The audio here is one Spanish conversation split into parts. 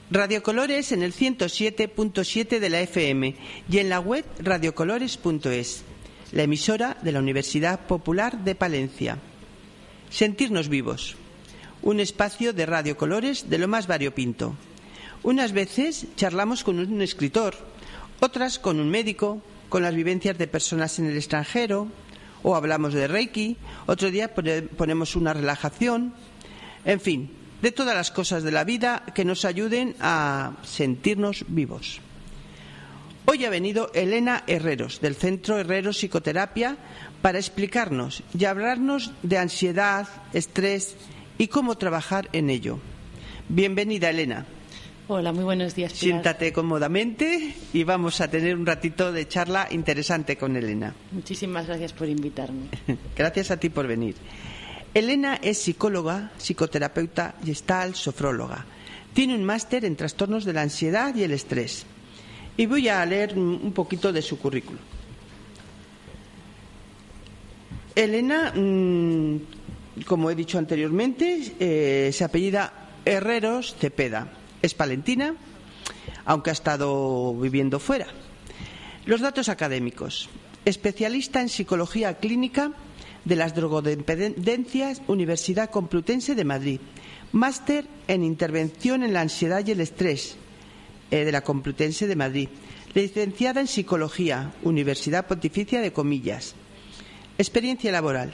Radiocolores en el 107.7 de la FM y en la web radiocolores.es, la emisora de la Universidad Popular de Palencia. Sentirnos vivos, un espacio de radiocolores de lo más variopinto. Unas veces charlamos con un escritor, otras con un médico, con las vivencias de personas en el extranjero, o hablamos de Reiki, otro día ponemos una relajación, en fin, de todas las cosas de la vida que nos ayuden a sentirnos vivos. Hoy ha venido Elena Herreros, del Centro Herreros Psicoterapia, para explicarnos y hablarnos de ansiedad, estrés y cómo trabajar en ello. Bienvenida, Elena. Hola, muy buenos días, Pilar. Siéntate cómodamente y vamos a tener un ratito de charla interesante con Elena. Muchísimas gracias por invitarme. Gracias a ti por venir. Elena es psicóloga, psicoterapeuta gestal, sofróloga. Tiene un máster en trastornos de la ansiedad y el estrés. Y voy a leer un poquito de su currículum. Elena, como he dicho anteriormente, se apellida Herreros Cepeda. Es palentina, aunque ha estado viviendo fuera. Los datos académicos. Especialista en psicología clínica de las drogodependencias, Universidad Complutense de Madrid. Máster en intervención en la ansiedad y el estrés, de la Complutense de Madrid. Licenciada en psicología, Universidad Pontificia de Comillas. Experiencia laboral.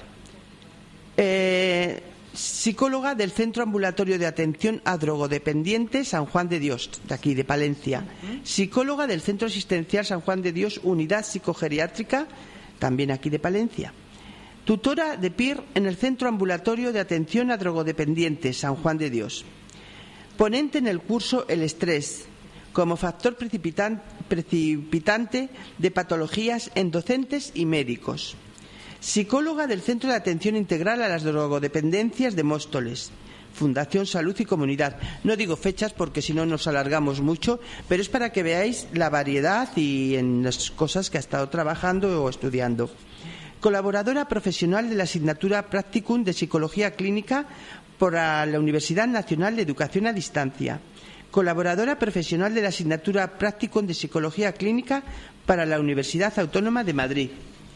Psicóloga del Centro Ambulatorio de Atención a Drogodependientes San Juan de Dios, de aquí, de Palencia. Psicóloga del Centro Asistencial San Juan de Dios, Unidad Psicogeriátrica, también aquí de Palencia. Tutora de PIR en el Centro Ambulatorio de Atención a Drogodependientes San Juan de Dios. Ponente en el curso El estrés, como factor precipitante de patologías en docentes y médicos. Psicóloga del Centro de Atención Integral a las Drogodependencias de Móstoles, Fundación Salud y Comunidad. No digo fechas porque si no nos alargamos mucho, pero es para que veáis la variedad y en las cosas que ha estado trabajando o estudiando. Colaboradora profesional de la asignatura Practicum de Psicología Clínica por la Universidad Nacional de Educación a Distancia. Colaboradora profesional de la asignatura Practicum de Psicología Clínica para la Universidad Autónoma de Madrid.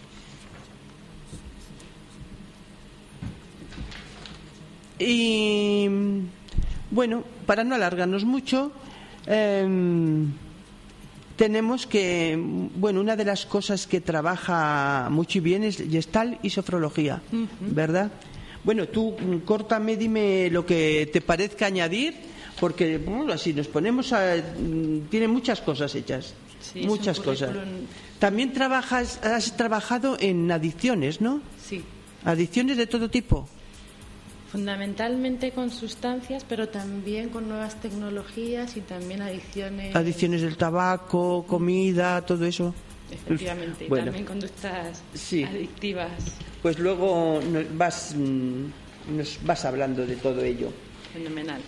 Y bueno, para no alargarnos mucho, tenemos que, bueno, una de las cosas que trabaja mucho y bien es gestal y sofrología, ¿verdad? Bueno, tú córtame, dime lo que te parezca añadir, porque bueno, así nos ponemos tiene muchas cosas hechas, sí, muchas cosas. También has trabajado en adicciones, ¿no? Sí. Adicciones de todo tipo. Fundamentalmente con sustancias, pero también con nuevas tecnologías y también adicciones. Adicciones del tabaco, comida, todo eso. Efectivamente, bueno, también conductas adictivas. Pues luego nos vas hablando de todo ello. Fenomenal.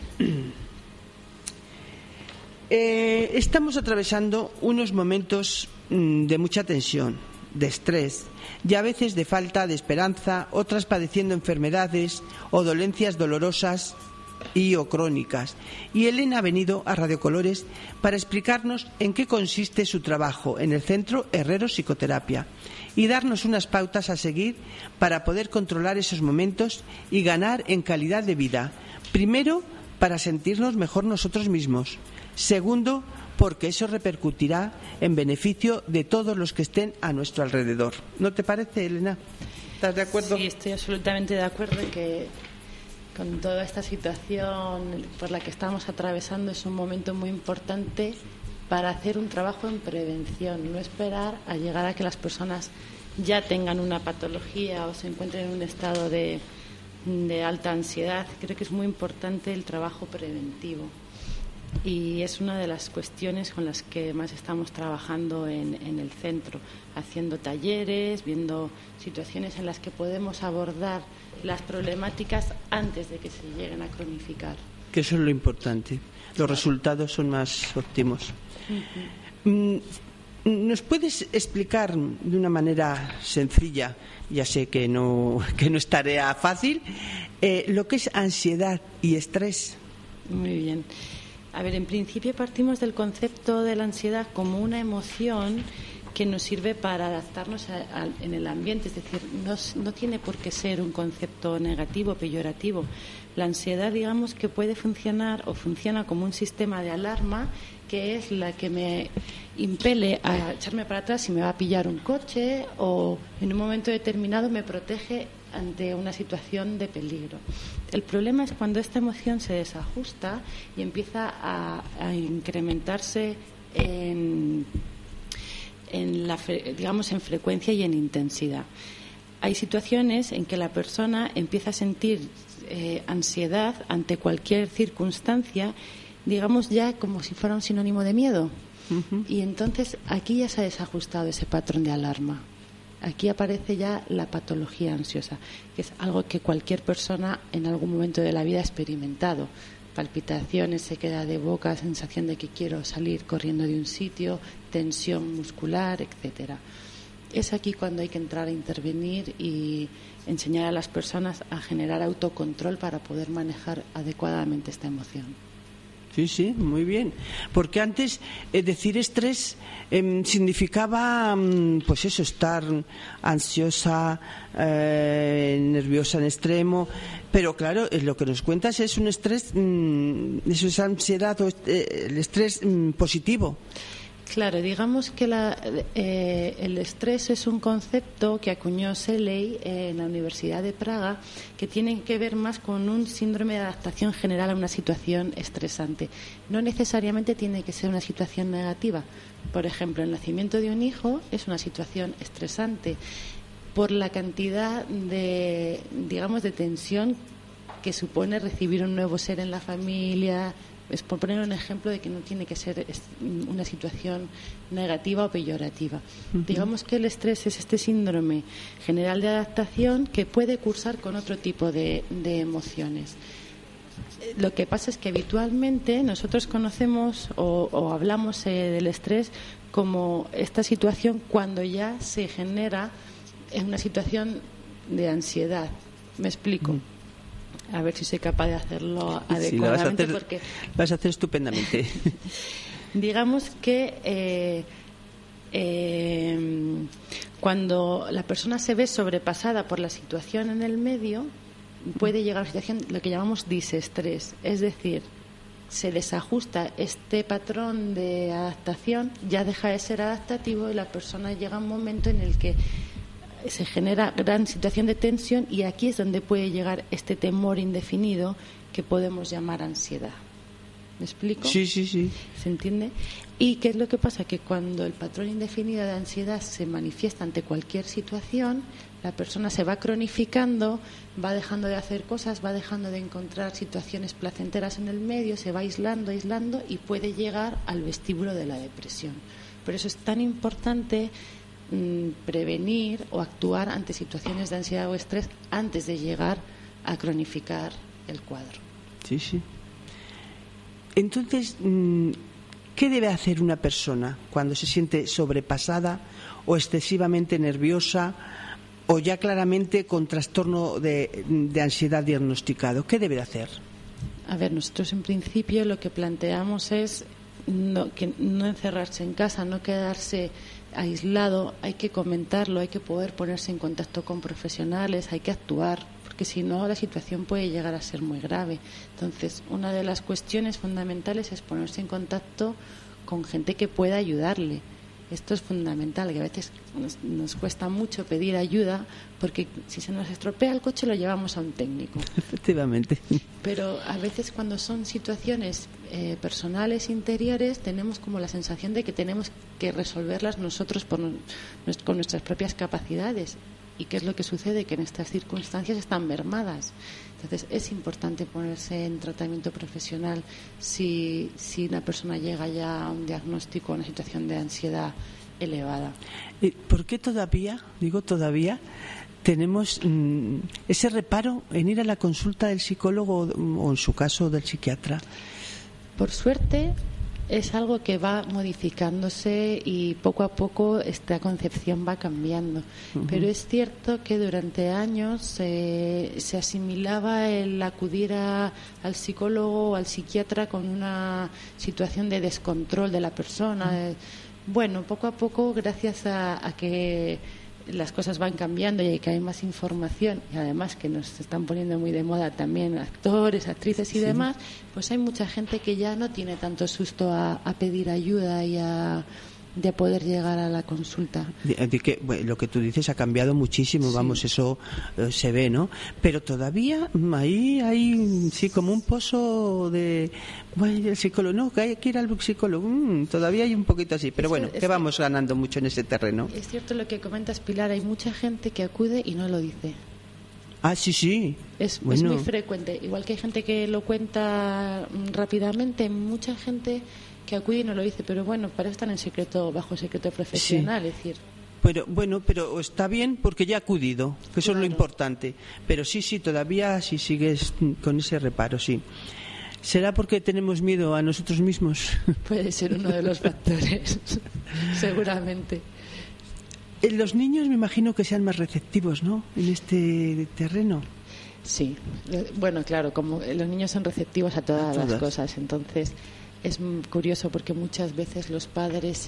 Estamos atravesando unos momentos de mucha tensión, de estrés y a veces de falta de esperanza, otras padeciendo enfermedades o dolencias dolorosas y o crónicas. Y Elena ha venido a Radiocolores para explicarnos en qué consiste su trabajo en el Centro Herreros Psicoterapia y darnos unas pautas a seguir para poder controlar esos momentos y ganar en calidad de vida. Primero, para sentirnos mejor nosotros mismos. Segundo, porque eso repercutirá en beneficio de todos los que estén a nuestro alrededor. ¿No te parece, Elena? ¿Estás de acuerdo? Sí, estoy absolutamente de acuerdo en que con toda esta situación por la que estamos atravesando es un momento muy importante para hacer un trabajo en prevención, no esperar a llegar a que las personas ya tengan una patología o se encuentren en un estado de alta ansiedad. Creo que es muy importante el trabajo preventivo. Y es una de las cuestiones con las que más estamos trabajando en el centro, haciendo talleres, viendo situaciones en las que podemos abordar las problemáticas antes de que se lleguen a cronificar. Que eso es lo importante. Los resultados son más óptimos. ¿Nos puedes explicar de una manera sencilla, ya sé que no es tarea fácil, lo que es ansiedad y estrés? Muy bien. A ver, en principio partimos del concepto de la ansiedad como una emoción que nos sirve para adaptarnos en el ambiente, es decir, no tiene por qué ser un concepto negativo, peyorativo. La ansiedad, digamos, que puede funcionar o funciona como un sistema de alarma, que es la que me impele a echarme para atrás si me va a pillar un coche, o en un momento determinado me protege ante una situación de peligro. El problema es cuando esta emoción se desajusta y empieza a incrementarse en frecuencia y en intensidad. Hay situaciones en que la persona empieza a sentir ansiedad ante cualquier circunstancia, digamos ya como si fuera un sinónimo de miedo. Uh-huh. Y entonces aquí ya se ha desajustado ese patrón de alarma. Aquí aparece ya la patología ansiosa, que es algo que cualquier persona en algún momento de la vida ha experimentado. Palpitaciones, se queda de boca, sensación de que quiero salir corriendo de un sitio, tensión muscular, etcétera. Es aquí cuando hay que entrar a intervenir y enseñar a las personas a generar autocontrol para poder manejar adecuadamente esta emoción. Sí, muy bien. Porque antes decir estrés significaba, pues eso, estar ansiosa, nerviosa en extremo. Pero claro, lo que nos cuentas es un estrés, eso es ansiedad o el estrés positivo. Claro, digamos que el estrés es un concepto que acuñó Seley en la Universidad de Praga, que tiene que ver más con un síndrome de adaptación general a una situación estresante. No necesariamente tiene que ser una situación negativa. Por ejemplo, el nacimiento de un hijo es una situación estresante por la cantidad de tensión que supone recibir un nuevo ser en la familia. Es por poner un ejemplo de que no tiene que ser una situación negativa o peyorativa. Uh-huh. Digamos que el estrés es este síndrome general de adaptación que puede cursar con otro tipo de emociones. Lo que pasa es que habitualmente nosotros conocemos o hablamos del estrés como esta situación cuando ya se genera en una situación de ansiedad. ¿Me explico? Uh-huh. A ver si soy capaz de hacerlo adecuadamente. Sí, vas a hacer estupendamente. Digamos que cuando la persona se ve sobrepasada por la situación en el medio, puede llegar a una situación, lo que llamamos disestrés. Es decir, se desajusta este patrón de adaptación, ya deja de ser adaptativo y la persona llega a un momento en el que se genera gran situación de tensión, y aquí es donde puede llegar este temor indefinido que podemos llamar ansiedad. ¿Me explico? Sí. ¿Se entiende? ¿Y qué es lo que pasa? Que cuando el patrón indefinido de ansiedad se manifiesta ante cualquier situación, la persona se va cronificando, va dejando de hacer cosas, va dejando de encontrar situaciones placenteras en el medio, se va aislando y puede llegar al vestíbulo de la depresión. Por eso es tan importante prevenir o actuar ante situaciones de ansiedad o estrés antes de llegar a cronificar el cuadro. Sí. Entonces, ¿qué debe hacer una persona cuando se siente sobrepasada o excesivamente nerviosa o ya claramente con trastorno de ansiedad diagnosticado? ¿Qué debe hacer? A ver, nosotros en principio lo que planteamos es no encerrarse en casa, no quedarse aislado, hay que comentarlo, hay que poder ponerse en contacto con profesionales, hay que actuar, porque si no la situación puede llegar a ser muy grave. Entonces, una de las cuestiones fundamentales es ponerse en contacto con gente que pueda ayudarle. Esto es fundamental, que a veces nos cuesta mucho pedir ayuda, porque si se nos estropea el coche lo llevamos a un técnico. Efectivamente. Pero a veces cuando son situaciones personales, interiores, tenemos como la sensación de que tenemos que resolverlas nosotros con nuestras propias capacidades. ¿Y qué es lo que sucede? Que en estas circunstancias están mermadas. Entonces es importante ponerse en tratamiento profesional si una persona llega ya a un diagnóstico, a una situación de ansiedad elevada. ¿Por qué todavía tenemos ese reparo en ir a la consulta del psicólogo o en su caso del psiquiatra? Por suerte, es algo que va modificándose y poco a poco esta concepción va cambiando. Pero es cierto que durante años se asimilaba el acudir al psicólogo o al psiquiatra con una situación de descontrol de la persona. Bueno, poco a poco, gracias a que las cosas van cambiando y que hay más información, y además que nos están poniendo muy de moda también actores, actrices y demás, pues hay mucha gente que ya no tiene tanto susto a pedir ayuda y de poder llegar a la consulta. Lo que tú dices ha cambiado muchísimo, vamos, eso se ve, ¿no? Pero todavía ahí hay como un pozo de el psicólogo, no, que hay que ir al psicólogo, todavía hay un poquito así, pero bueno, que vamos ganando mucho en ese terreno. Es cierto lo que comentas, Pilar, hay mucha gente que acude y no lo dice. Ah, sí. Es muy frecuente, igual que hay gente que lo cuenta rápidamente, mucha gente que acude y no lo dice, pero bueno, para eso están en secreto, bajo secreto profesional, es decir. Pero está bien porque ya ha acudido, que eso es lo importante. Pero sí, todavía si sigues con ese reparo, sí. ¿Será porque tenemos miedo a nosotros mismos? Puede ser uno de los factores, seguramente. Los niños me imagino que sean más receptivos, ¿no?, en este terreno. Sí, bueno, claro, como los niños son receptivos a todas las cosas, entonces es curioso porque muchas veces los padres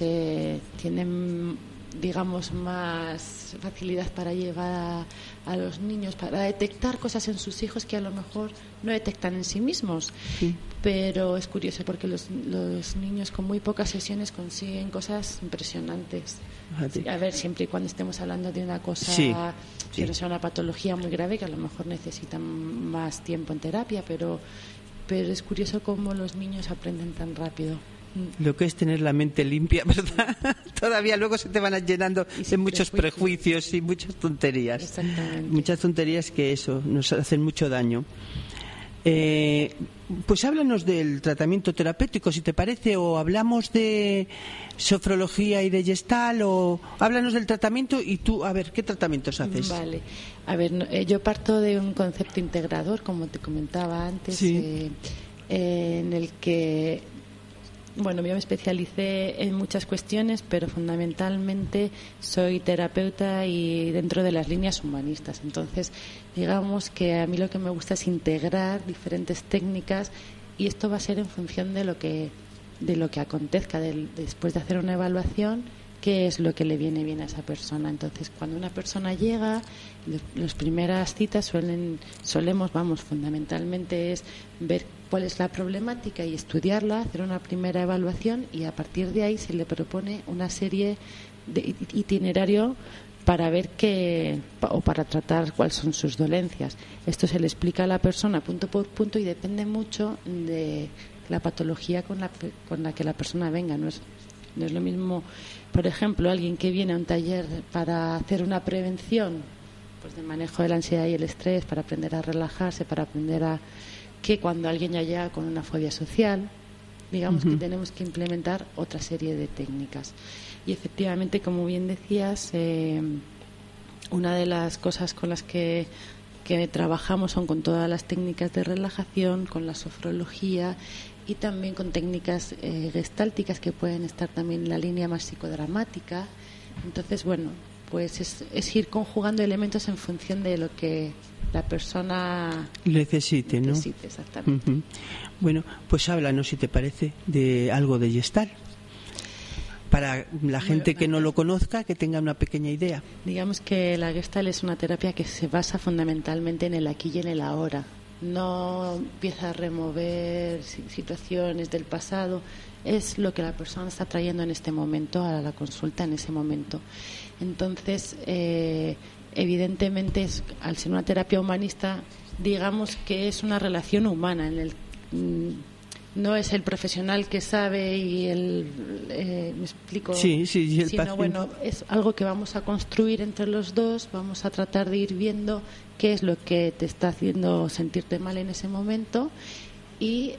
tienen, digamos, más facilidad para llevar a los niños, para detectar cosas en sus hijos que a lo mejor no detectan en sí mismos. Sí. Pero es curioso porque los niños con muy pocas sesiones consiguen cosas impresionantes. A ver, siempre y cuando estemos hablando de una cosa que no sea una patología muy grave, que a lo mejor necesitan más tiempo en terapia, pero es curioso cómo los niños aprenden tan rápido. Lo que es tener la mente limpia, ¿verdad? Todavía luego se te van llenando de muchos prejuicios y muchas tonterías. Exactamente. Muchas tonterías que eso nos hacen mucho daño. Pues háblanos del tratamiento terapéutico, si te parece, o hablamos de sofrología y de Gestalt, o háblanos del tratamiento y tú, a ver, ¿qué tratamientos haces? Vale, a ver, yo parto de un concepto integrador, como te comentaba antes, en el que, bueno, yo me especialicé en muchas cuestiones, pero fundamentalmente soy terapeuta y dentro de las líneas humanistas. Entonces, digamos que a mí lo que me gusta es integrar diferentes técnicas, y esto va a ser en función de lo que acontezca, después de hacer una evaluación, qué es lo que le viene bien a esa persona. Entonces, cuando una persona llega, las primeras citas fundamentalmente es ver cuál es la problemática y estudiarla, hacer una primera evaluación, y a partir de ahí se le propone una serie de itinerario para ver para tratar cuáles son sus dolencias. Esto se le explica a la persona punto por punto y depende mucho de la patología con la que la persona venga. No es lo mismo, por ejemplo, alguien que viene a un taller para hacer una prevención, pues de manejo de la ansiedad y el estrés, para aprender a relajarse, para aprender que cuando alguien ya llega con una fobia social, digamos que tenemos que implementar otra serie de técnicas. Y efectivamente, como bien decías, una de las cosas con las que trabajamos son con todas las técnicas de relajación, con la sofrología y también con técnicas gestálticas que pueden estar también en la línea más psicodramática. Entonces, bueno, pues es ir conjugando elementos en función de lo que la persona necesite, ¿no? Exactamente. Bueno, pues háblanos, si te parece, de algo de Gestalt, para la gente que no lo conozca, que tenga una pequeña idea. Digamos que la Gestalt es una terapia que se basa fundamentalmente en el aquí y en el ahora. No empieza a remover situaciones del pasado, es lo que la persona está trayendo en este momento a la consulta, en ese momento. Entonces, evidentemente, al ser una terapia humanista, digamos que es una relación humana, no es el profesional que sabe y me explico, sí, el sino paciente. Bueno, es algo que vamos a construir entre los dos, vamos a tratar de ir viendo qué es lo que te está haciendo sentirte mal en ese momento, y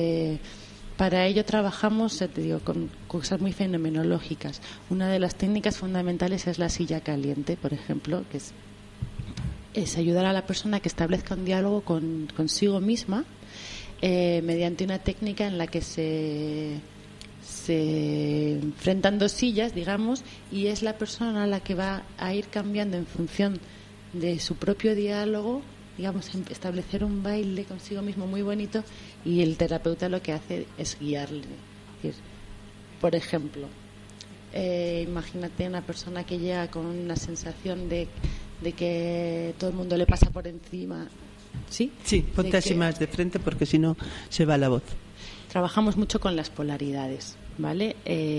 para ello trabajamos, te digo, con cosas muy fenomenológicas. Una de las técnicas fundamentales es la silla caliente, por ejemplo, que es ayudar a la persona a que establezca un diálogo consigo misma, mediante una técnica en la que se se enfrentan dos sillas, digamos, y es la persona la que va a ir cambiando en función de su propio diálogo, digamos, establecer un baile consigo mismo muy bonito, y el terapeuta lo que hace es guiarle. Es decir, por ejemplo, imagínate una persona que llega con una sensación de que todo el mundo le pasa por encima. ¿Sí? Sí, ponte así más de frente porque si no se va la voz. Trabajamos mucho con las polaridades, ¿vale?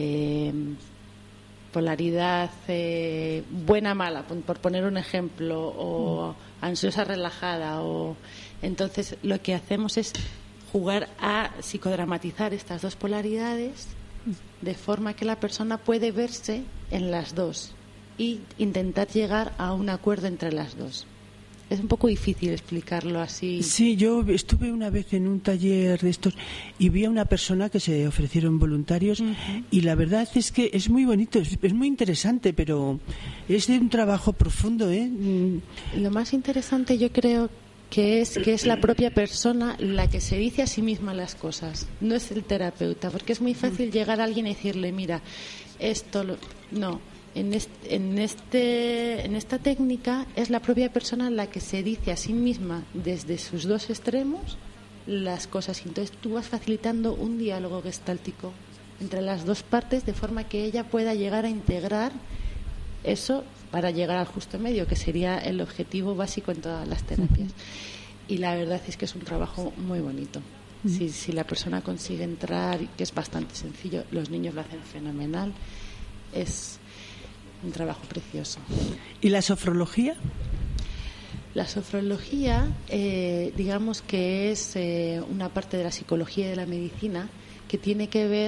Polaridad buena, mala, por poner un ejemplo, o ansiosa, relajada. Entonces, lo que hacemos es jugar a psicodramatizar estas dos polaridades de forma que la persona puede verse en las dos y intentar llegar a un acuerdo entre las dos. Es un poco difícil explicarlo así. Sí, yo estuve una vez en un taller de estos y vi a una persona que se ofrecieron voluntarios, y la verdad es que es muy bonito, es muy interesante, pero es de un trabajo profundo, ¿eh? Lo más interesante yo creo que es la propia persona la que se dice a sí misma las cosas, no es el terapeuta, porque es muy fácil llegar a alguien y decirle, mira, no. En esta técnica es la propia persona la que se dice a sí misma desde sus dos extremos las cosas. Entonces tú vas facilitando un diálogo gestáltico entre las dos partes de forma que ella pueda llegar a integrar eso para llegar al justo medio, que sería el objetivo básico en todas las terapias. Y la verdad es que es un trabajo muy bonito. Si la persona consigue entrar, que es bastante sencillo, los niños lo hacen fenomenal, es un trabajo precioso. ¿Y la sofrología? La sofrología, digamos que es una parte de la psicología y de la medicina que tiene que ver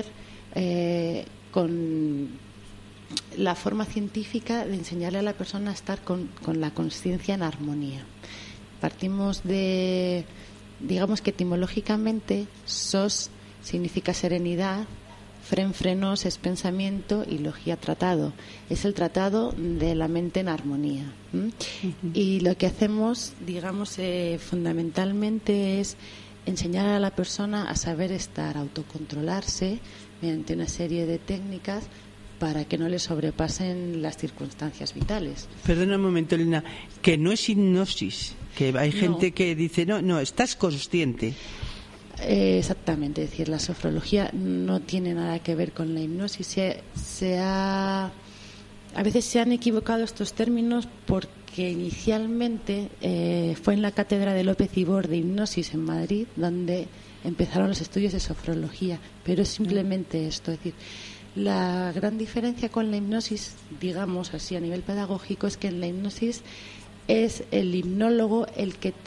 con la forma científica de enseñarle a la persona a estar con la consciencia en armonía. Partimos de, digamos que etimológicamente, sos significa serenidad, frenos es pensamiento y logía tratado. Es el tratado de la mente en armonía. Y lo que hacemos, digamos, fundamentalmente es enseñar a la persona a saber estar, autocontrolarse mediante una serie de técnicas para que no le sobrepasen las circunstancias vitales. Perdona un momento, Elena, que no es hipnosis, que hay gente que dice, no, estás consciente. Exactamente, es decir, la sofrología no tiene nada que ver con la hipnosis. A veces se han equivocado estos términos porque inicialmente fue en la cátedra de López Ibor de hipnosis en Madrid donde empezaron los estudios de sofrología, pero es simplemente esto, es decir, la gran diferencia con la hipnosis, digamos así a nivel pedagógico, es que en la hipnosis es el hipnólogo el que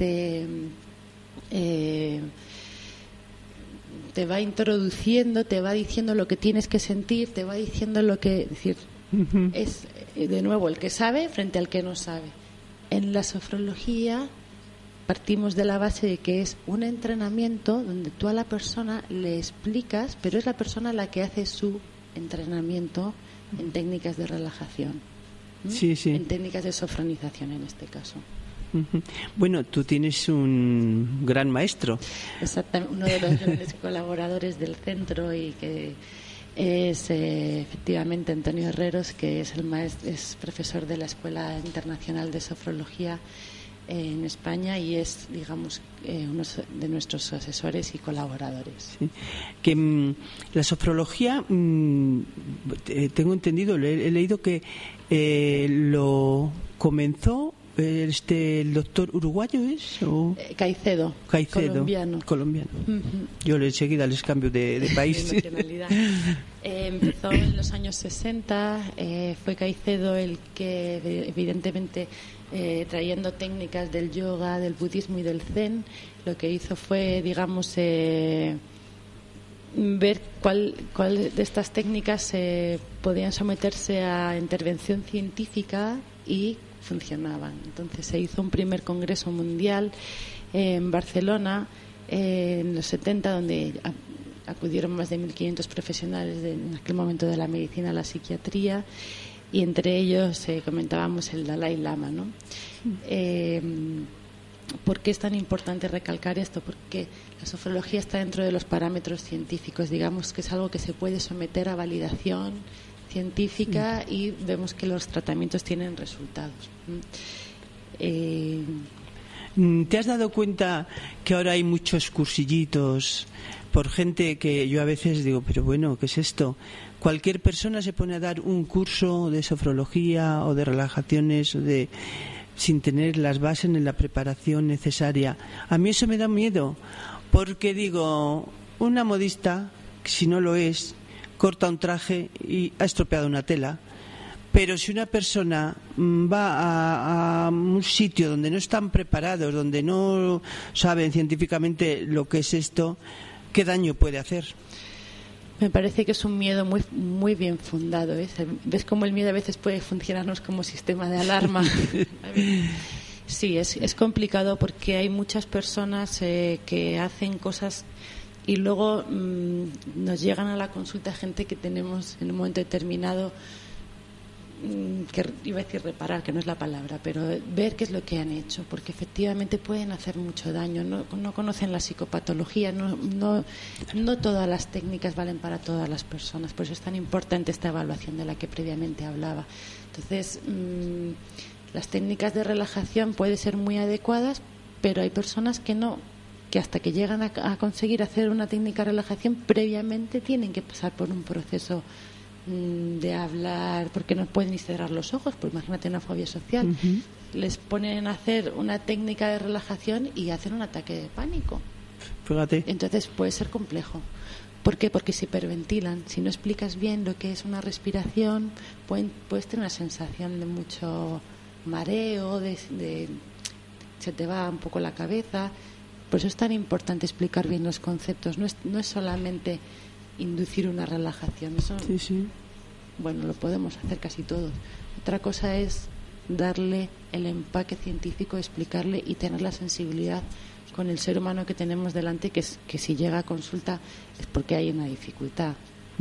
te va introduciendo, te va diciendo lo que tienes que sentir, te va diciendo lo que decir. Es de nuevo el que sabe frente al que no sabe. En la sofrología partimos de la base de que es un entrenamiento donde tú a la persona le explicas, pero es la persona la que hace su entrenamiento en técnicas de relajación, sí. En técnicas de sofronización en este caso. Bueno, tú tienes un gran maestro. Exactamente, uno de los grandes colaboradores del centro y que es efectivamente Antonio Herreros, que es es profesor de la Escuela Internacional de Sofrología en España y es, digamos, uno de nuestros asesores y colaboradores. Sí. Que la sofrología, tengo entendido, he leído que lo comenzó el doctor uruguayo es o Caicedo, colombiano. Yo enseguida les cambio de país. Empezó en los años 60, fue Caicedo el que evidentemente trayendo técnicas del yoga, del budismo y del zen, lo que hizo fue, digamos, ver cuál de estas técnicas podían someterse a intervención científica y funcionaban. Entonces se hizo un primer congreso mundial en Barcelona en los 70, donde acudieron más de 1.500 profesionales en aquel momento de la medicina a la psiquiatría, y entre ellos comentábamos el Dalai Lama, ¿no? ¿Por qué es tan importante recalcar esto? Porque la sofrología está dentro de los parámetros científicos, digamos que es algo que se puede someter a validación científica y vemos que los tratamientos tienen resultados. ¿Te has dado cuenta que ahora hay muchos cursillitos por gente que yo a veces digo, pero bueno, ¿qué es esto? Cualquier persona se pone a dar un curso de sofrología o de relajaciones o de... sin tener las bases en la preparación necesaria. A mí eso me da miedo, porque digo, una modista, si no lo es, corta un traje y ha estropeado una tela. Pero si una persona va a un sitio donde no están preparados, donde no saben científicamente lo que es esto, ¿qué daño puede hacer? Me parece que es un miedo muy, muy bien fundado. ¿Ves cómo el miedo a veces puede funcionarnos como sistema de alarma? Sí, es complicado porque hay muchas personas que hacen cosas y luego nos llegan a la consulta gente que tenemos en un momento determinado, que iba a decir reparar, que no es la palabra, pero ver qué es lo que han hecho, porque efectivamente pueden hacer mucho daño. No conocen la psicopatología, no todas las técnicas valen para todas las personas, por eso es tan importante esta evaluación de la que previamente hablaba. Entonces, las técnicas de relajación pueden ser muy adecuadas, pero hay personas que hasta que llegan a conseguir hacer una técnica de relajación, previamente tienen que pasar por un proceso de hablar, porque no pueden ni cerrar los ojos, pues imagínate una fobia social. Les ponen a hacer una técnica de relajación y hacen un ataque de pánico. Fíjate. Entonces puede ser complejo. ¿Por qué? Porque se hiperventilan. Si no explicas bien lo que es una respiración, puedes tener una sensación de mucho mareo, se te va un poco la cabeza. Por eso es tan importante explicar bien los conceptos. No es solamente inducir una relajación. Eso, sí. Bueno, lo podemos hacer casi todos. Otra cosa es darle el empaque científico, explicarle y tener la sensibilidad con el ser humano que tenemos delante, que si llega a consulta es porque hay una dificultad.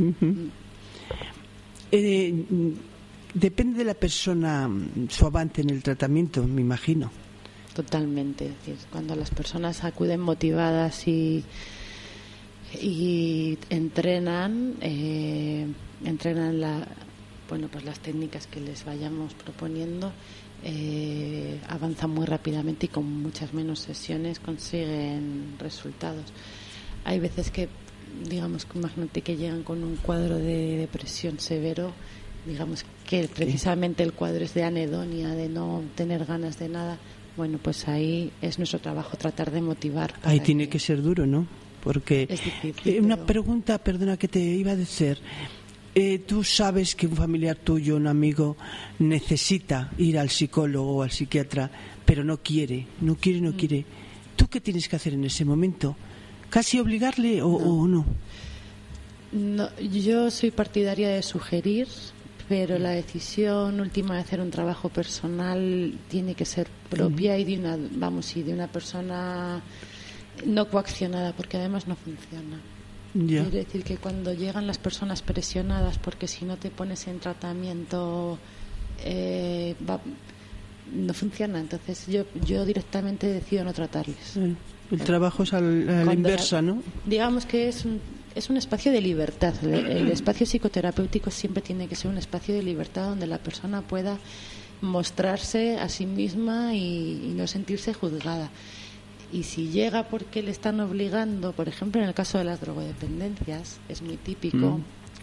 Depende de la persona su avance en el tratamiento, me imagino. Totalmente. Es decir, cuando las personas acuden motivadas y entrenan las técnicas que les vayamos proponiendo, avanzan muy rápidamente y con muchas menos sesiones consiguen resultados. Hay veces que, digamos, imagínate que llegan con un cuadro de depresión severo, digamos que precisamente el cuadro es de anedonia, de no tener ganas de nada. Bueno, pues ahí es nuestro trabajo tratar de motivar. Ahí tiene que ser duro, ¿no? Porque es difícil, una pregunta, perdona, que te iba a decir. Tú sabes que un familiar tuyo, un amigo, necesita ir al psicólogo o al psiquiatra, pero no quiere. ¿Tú qué tienes que hacer en ese momento? ¿Casi obligarle o no? No, yo soy partidaria de sugerir, pero la decisión última de hacer un trabajo personal tiene que ser propia y de una persona no coaccionada, porque además no funciona. Ya. Quiere decir que cuando llegan las personas presionadas, porque si no te pones en tratamiento no funciona. Entonces yo directamente decido no tratarles. El trabajo es a la inversa, ¿no? Digamos que es un espacio de libertad. El espacio psicoterapéutico siempre tiene que ser un espacio de libertad donde la persona pueda mostrarse a sí misma y no sentirse juzgada. Y si llega porque le están obligando, por ejemplo, en el caso de las drogodependencias, es muy típico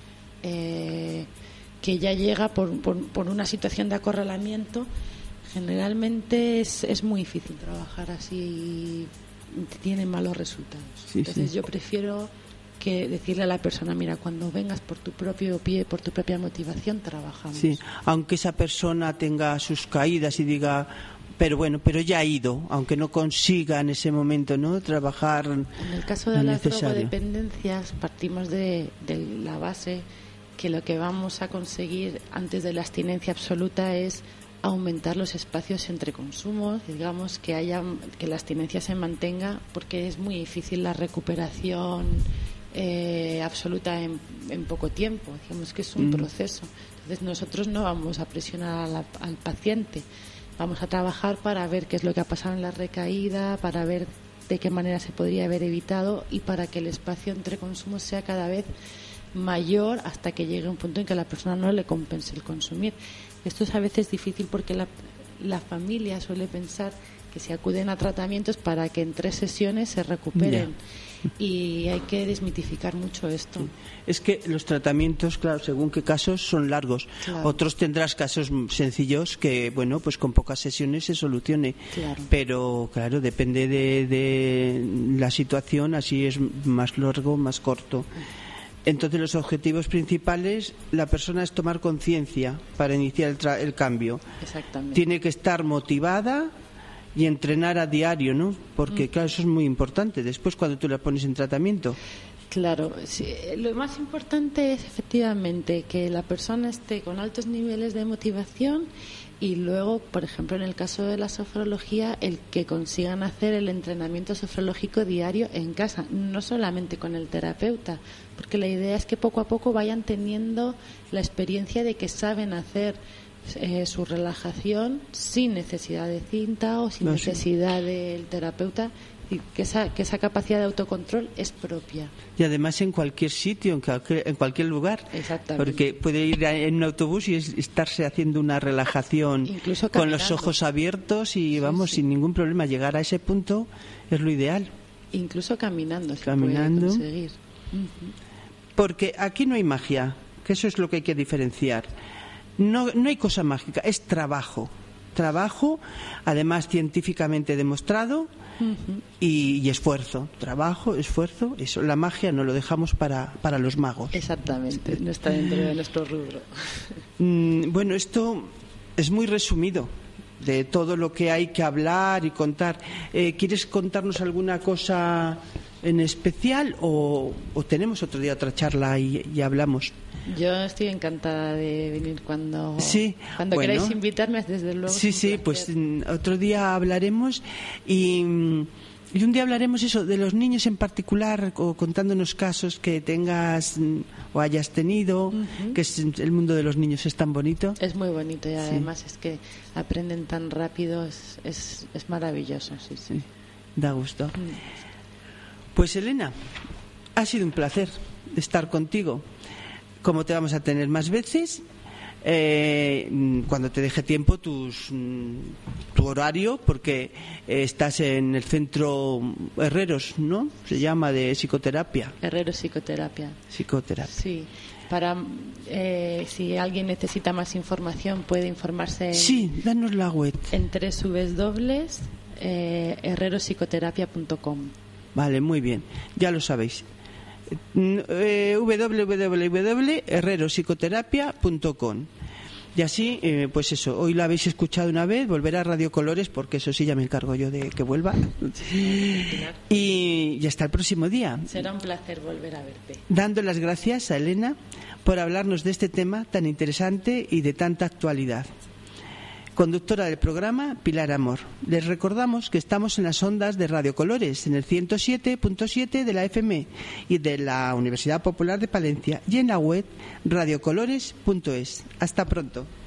que ya llega por una situación de acorralamiento. Generalmente es muy difícil trabajar así, tiene malos resultados. Entonces yo prefiero que decirle a la persona, mira, cuando vengas por tu propio pie, por tu propia motivación, trabajamos. Sí, aunque esa persona tenga sus caídas y diga, pero ya ha ido, aunque no consiga en ese momento, ¿no?, trabajar. En el caso de las drogodependencias partimos de la base que lo que vamos a conseguir antes de la abstinencia absoluta es aumentar los espacios entre consumos, digamos, que la abstinencia se mantenga, porque es muy difícil la recuperación absoluta en poco tiempo. Digamos que es un proceso. Entonces nosotros no vamos a presionar al paciente. vamos a trabajar para ver qué es lo que ha pasado en la recaída, para ver de qué manera se podría haber evitado y para que el espacio entre consumos sea cada vez mayor hasta que llegue un punto en que a la persona no le compense el consumir. Esto es a veces difícil porque la familia suele pensar que se acuden a tratamientos para que en 3 sesiones se recuperen. Y hay que desmitificar mucho esto. Es que los tratamientos, claro, según qué casos, son largos. Claro. Otros tendrás casos sencillos que, bueno, pues con pocas sesiones se solucione. Claro. Pero, claro, depende de la situación, así es más largo, más corto. Entonces, los objetivos principales, la persona es tomar conciencia para iniciar el cambio. Exactamente. Tiene que estar motivada y entrenar a diario, ¿no? Porque, claro, eso es muy importante. Después, cuando tú la pones en tratamiento. Claro, sí, lo más importante es efectivamente que la persona esté con altos niveles de motivación y luego, por ejemplo, en el caso de la sofrología, el que consigan hacer el entrenamiento sofrológico diario en casa, no solamente con el terapeuta, porque la idea es que poco a poco vayan teniendo la experiencia de que saben hacer su relajación sin necesidad de cinta o sin necesidad del terapeuta, y que esa capacidad de autocontrol es propia. Y además en cualquier sitio, en cualquier lugar. Exactamente. Porque puede ir en un autobús y estarse haciendo una relajación con los ojos abiertos y sin ningún problema. Llegar a ese punto es lo ideal. Incluso caminando se puede conseguir. Porque aquí no hay magia, que eso es lo que hay que diferenciar. No hay cosa mágica, es trabajo, además científicamente demostrado, y esfuerzo, trabajo, esfuerzo, eso. La magia no lo dejamos para los magos. Exactamente, no está dentro de nuestro rubro. Bueno, esto es muy resumido de todo lo que hay que hablar y contar. ¿Quieres contarnos alguna cosa en especial o tenemos otro día otra charla y hablamos? Yo estoy encantada de venir cuando queráis invitarme, desde luego. Sí, pues otro día hablaremos y un día hablaremos eso de los niños en particular, o contándonos casos que tengas o hayas tenido, que el mundo de los niños es tan bonito. Es muy bonito y además es que aprenden tan rápido, es maravilloso, sí. Da gusto. Pues Elena, ha sido un placer estar contigo. Como te vamos a tener más veces, cuando te deje tiempo tu horario, porque estás en el centro Herreros, ¿no? Se llama, de psicoterapia. Herreros Psicoterapia. Sí. Para si alguien necesita más información, puede informarse. Sí, danos la web. En www.herrerospsicoterapia.com. Vale, muy bien. Ya lo sabéis. www.herrerospsicoterapia.com. Y así, pues eso, hoy la habéis escuchado una vez, volverá a Radio Colores, porque eso sí ya me encargo yo de que vuelva. Y hasta el próximo día. Será un placer volver a verte. Dando las gracias a Elena por hablarnos de este tema tan interesante y de tanta actualidad. Conductora del programa, Pilar Amor. Les recordamos que estamos en las ondas de Radio Colores, en el 107.7 de la FM y de la Universidad Popular de Palencia, y en la web radiocolores.es. Hasta pronto.